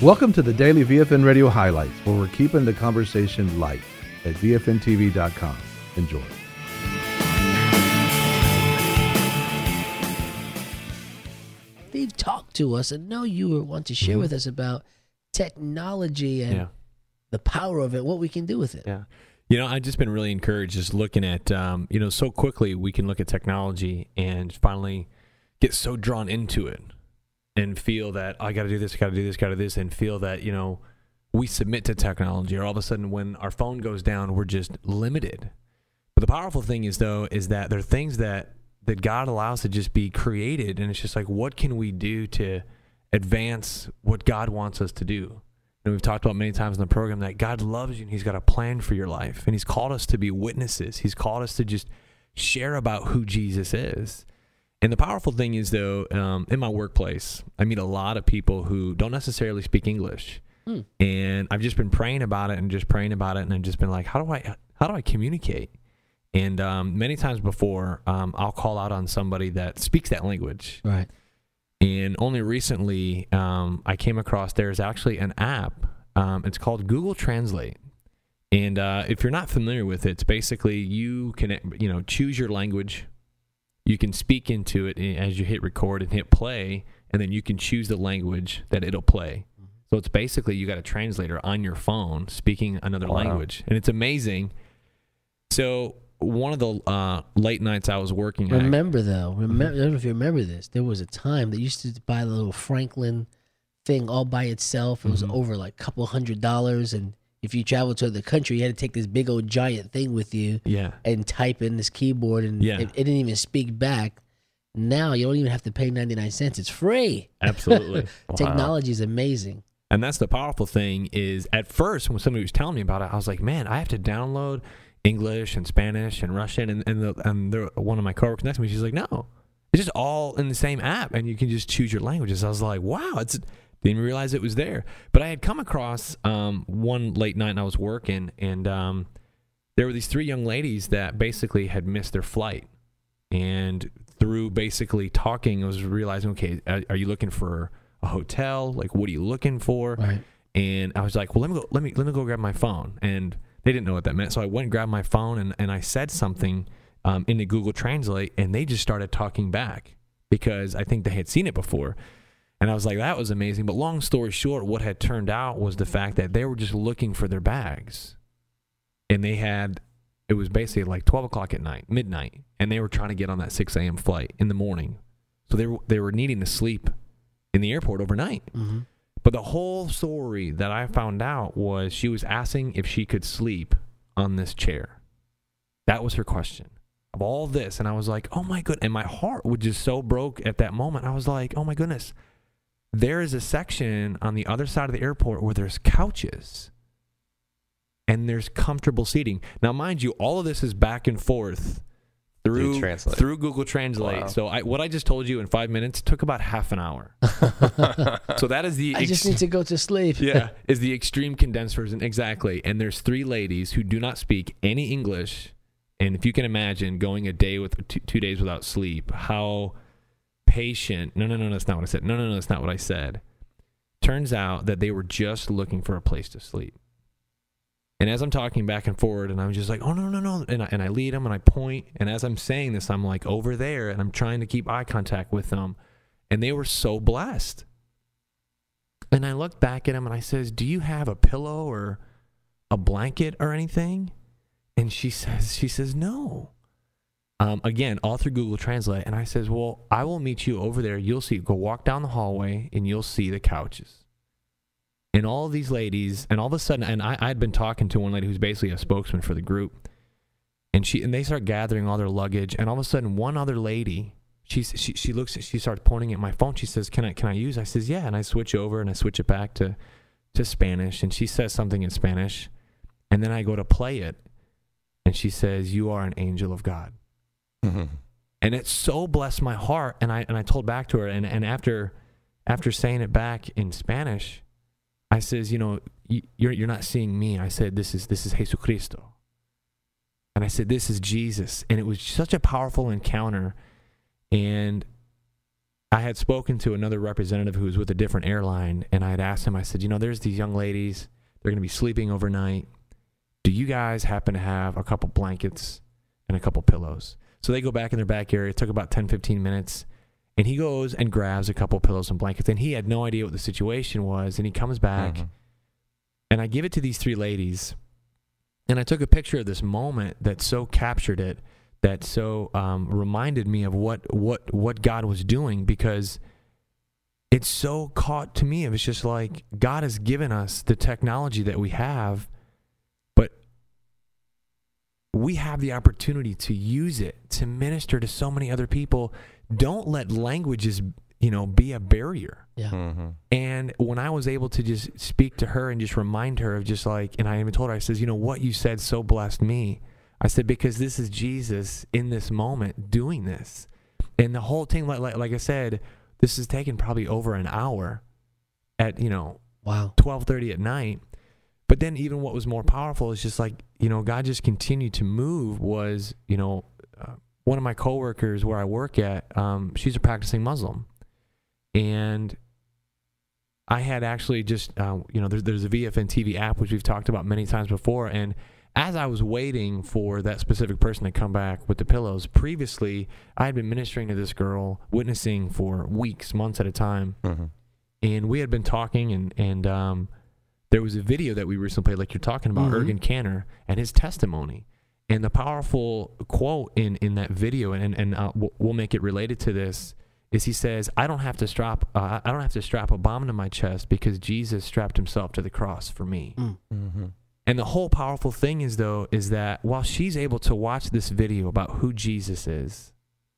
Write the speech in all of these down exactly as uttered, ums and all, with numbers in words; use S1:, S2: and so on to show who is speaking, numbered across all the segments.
S1: Welcome to the Daily V F N Radio Highlights, where we're keeping the conversation light at V F N T V dot com. Enjoy.
S2: They've talked to us and know you want to share mm-hmm. with us about technology and yeah. the power of it, what we can do with it.
S3: Yeah. You know, I've just been really encouraged just looking at, um, you know, so quickly we can look at technology and finally get so drawn into it and feel that, oh, I got to do this, got to do this, got to do this, and feel that, you know, we submit to technology, or all of a sudden when our phone goes down, we're just limited. But the powerful thing is, though, is that there are things that, that God allows to just be created, and it's just like, what can we do to advance what God wants us to do? And we've talked about many times in the program that God loves you and he's got a plan for your life. And he's called us to be witnesses. He's called us to just share about who Jesus is. And the powerful thing is, though, um, in my workplace, I meet a lot of people who don't necessarily speak English. Hmm. And I've just been praying about it and just praying about it. And I've just been like, how do I, how do I communicate? And um, many times before, um, I'll call out on somebody that speaks that language.
S2: Right.
S3: And only recently, um, I came across there's actually an app. Um, it's called Google Translate. And uh, if you're not familiar with it, it's basically you can, you know, choose your language. You can speak into it as you hit record and hit play, and then you can choose the language that it'll play. Mm-hmm. So it's basically you got a translator on your phone speaking another wow. language. And it's amazing. So one of the uh, late nights I was working
S2: Remember,
S3: at,
S2: though, remember, I don't know if you remember this, there was a time that you used to buy the little Franklin thing all by itself. It was mm-hmm. over like a couple hundred dollars, and if you traveled to the country, you had to take this big old giant thing with you
S3: yeah.
S2: and type in this keyboard, and
S3: yeah.
S2: it, it didn't even speak back. Now you don't even have to pay ninety-nine cents. It's free.
S3: Absolutely. Wow.
S2: Technology is amazing.
S3: And that's the powerful thing is, at first, when somebody was telling me about it, I was like, man, I have to download English and Spanish and Russian, and and, the, and the, one of my coworkers next to me, she's like, no, it's just all in the same app, and you can just choose your languages. I was like, wow, it's didn't even realize it was there. But I had come across um, one late night, and I was working, and um, there were these three young ladies that basically had missed their flight, and through basically talking, I was realizing, okay, are, are you looking for a hotel? Like, what are you looking for?
S2: Right.
S3: And I was like, well, let me go, let me let me go grab my phone, and they didn't know what that meant. So I went and grabbed my phone, and, and I said something um, into Google Translate, and they just started talking back because I think they had seen it before. And I was like, that was amazing. But long story short, what had turned out was the fact that they were just looking for their bags. And they had, it was basically like twelve o'clock at night, midnight, and they were trying to get on that six a.m. flight in the morning. So they were, they were needing to sleep in the airport overnight. Mm-hmm. But the whole story that I found out was she was asking if she could sleep on this chair. That was her question of all this. And I was like, oh my goodness. And my heart was just so broke at that moment. I was like, oh my goodness. There is a section on the other side of the airport where there's couches and there's comfortable seating. Now, mind you, all of this is back and forth through through Google Translate. Wow. So I, what I just told you in five minutes took about half an hour. So that is the...
S2: I just ex- need to go to sleep.
S3: Yeah, is the extreme condensed version. Exactly. And there's three ladies who do not speak any English. And if you can imagine going a day with two, two days without sleep, how patient... No, no, no, that's not what I said. No, no, no, that's not what I said. Turns out that they were just looking for a place to sleep. And as I'm talking back and forward, and I'm just like, oh, no, no, no. And I, and I lead them, and I point. And as I'm saying this, I'm like over there, and I'm trying to keep eye contact with them. And they were so blessed. And I looked back at them, and I says, do you have a pillow or a blanket or anything? And she says, she says, no. Um, again, all through Google Translate. And I says, well, I will meet you over there. You'll see. Go walk down the hallway, and you'll see the couches. And all of these ladies, and all of a sudden, and I had been talking to one lady who's basically a spokesman for the group, and she and they start gathering all their luggage, and all of a sudden, one other lady, she's, she she looks, she starts pointing at my phone. She says, "Can I can I use?" I says, "Yeah," and I switch over and I switch it back to to Spanish, and she says something in Spanish, and then I go to play it, and she says, "You are an angel of God," mm-hmm. and it so blessed my heart, and I and I told back to her, and and after after saying it back in Spanish, I says, you know, you're you're not seeing me. I said, this is this is Jesucristo. And I said, this is Jesus. And it was such a powerful encounter. And I had spoken to another representative who was with a different airline, and I had asked him, I said, you know, there's these young ladies. They're going to be sleeping overnight. Do you guys happen to have a couple blankets and a couple pillows? So they go back in their back area. It took about ten, fifteen minutes. And he goes and grabs a couple pillows and blankets. And he had no idea what the situation was. And he comes back. Mm-hmm. And I give it to these three ladies. And I took a picture of this moment that so captured it, that so um, reminded me of what, what, what God was doing, because it's so caught to me. It was just like, God has given us the technology that we have, but we have the opportunity to use it to minister to so many other people. Don't let languages, you know, be a barrier.
S2: Yeah.
S4: Mm-hmm.
S3: And when I was able to just speak to her and just remind her of just like, and I even told her, I says, you know, what you said so blessed me. I said, because this is Jesus in this moment doing this. And the whole thing, like, like, like I said, this has taken probably over an hour at, you know,
S2: wow,
S3: twelve thirty at night. But then even what was more powerful is just like, you know, God just continued to move was, you know, uh, one of my coworkers where I work at, um, she's a practicing Muslim. And I had actually just, uh, you know, there's, there's a V F N T V app, which we've talked about many times before. And as I was waiting for that specific person to come back with the pillows, previously I had been ministering to this girl, witnessing for weeks, months at a time.
S4: Mm-hmm.
S3: And we had been talking, and, and um, there was a video that we recently played, like you're talking about,
S2: Mm-hmm.
S3: Ergen Canner and his testimony. And the powerful quote in, in that video, and, and uh, we'll make it related to this, is he says, I don't have to strap uh, I don't have to strap a bomb to my chest because Jesus strapped himself to the cross for me.
S2: Mm.
S4: Mm-hmm.
S3: And the whole powerful thing is, though, is that while she's able to watch this video about who Jesus is,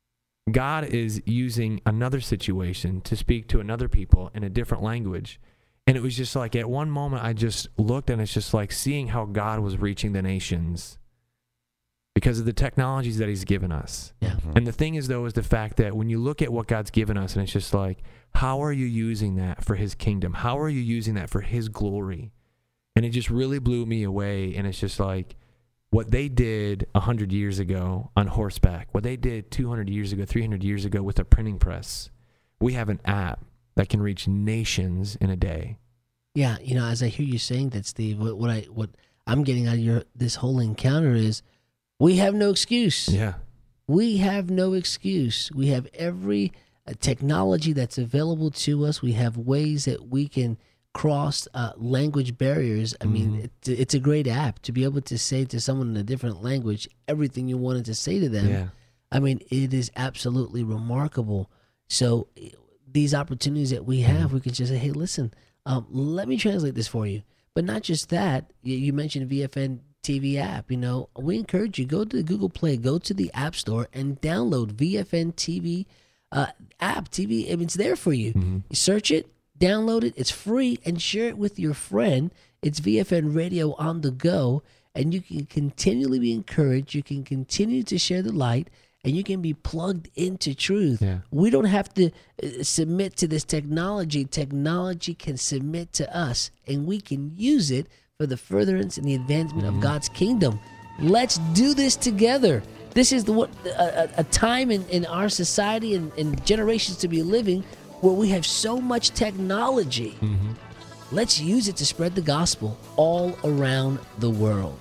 S3: God is using another situation to speak to another people in a different language. And it was just like, at one moment, I just looked, and it's just like seeing how God was reaching the nations because of the technologies that he's given us.
S2: Yeah.
S4: Mm-hmm.
S3: And the thing is, though, is the fact that when you look at what God's given us, and it's just like, how are you using that for his kingdom? How are you using that for his glory? And it just really blew me away. And it's just like what they did one hundred years ago on horseback, what they did two hundred years ago, three hundred years ago with a printing press. We have an app that can reach nations in a day.
S2: Yeah, you know, as I hear you saying that, Steve, what, what I what I'm getting out of your this whole encounter is we have no excuse.
S3: Yeah.
S2: We have no excuse. We have every uh, technology that's available to us. We have ways that we can cross uh, language barriers. I mean,
S3: Mhm.
S2: it, it's a great app to be able to say to someone in a different language everything you wanted to say to them.
S3: Yeah.
S2: I mean, it is absolutely remarkable. So these opportunities that we have, we can just say, hey, listen, um, let me translate this for you. But not just that, you, you mentioned V F N T V app. You know, we encourage you, go to the Google Play, go to the App Store and download V F N T V uh, app, T V. I mean, it's there for you.
S3: Mm-hmm.
S2: You search it, download it, it's free, and share it with your friend. It's V F N Radio on the go, and you can continually be encouraged. You can continue to share the light, and you can be plugged into truth.
S3: Yeah.
S2: We don't have to uh, submit to this technology. Technology can submit to us, and we can use it for the furtherance and the advancement
S3: Mm-hmm.
S2: of God's kingdom. Let's do this together. This is the what a, a, a time in, in our society and, and generations to be living where we have so much technology.
S3: Mm-hmm.
S2: Let's use it to spread the gospel all around the world.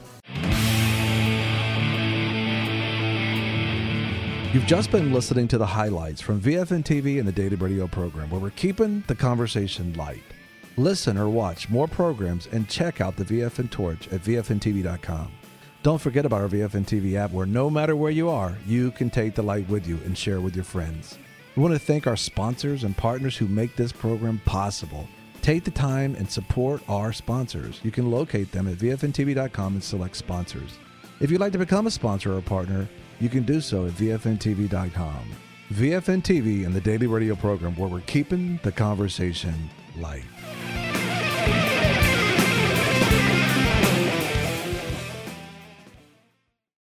S1: You've just been listening to the highlights from V F N T V and the Daily Radio program, where we're keeping the conversation light. Listen or watch more programs and check out the V F N Torch at V F N T V dot com. Don't forget about our V F N T V app, where no matter where you are, you can take the light with you and share with your friends. We want to thank our sponsors and partners who make this program possible. Take the time and support our sponsors. You can locate them at V F N T V dot com and select sponsors. If you'd like to become a sponsor or a partner, you can do so at V F N T V dot com. V F N T V and the Daily Radio program, where we're keeping the conversation light.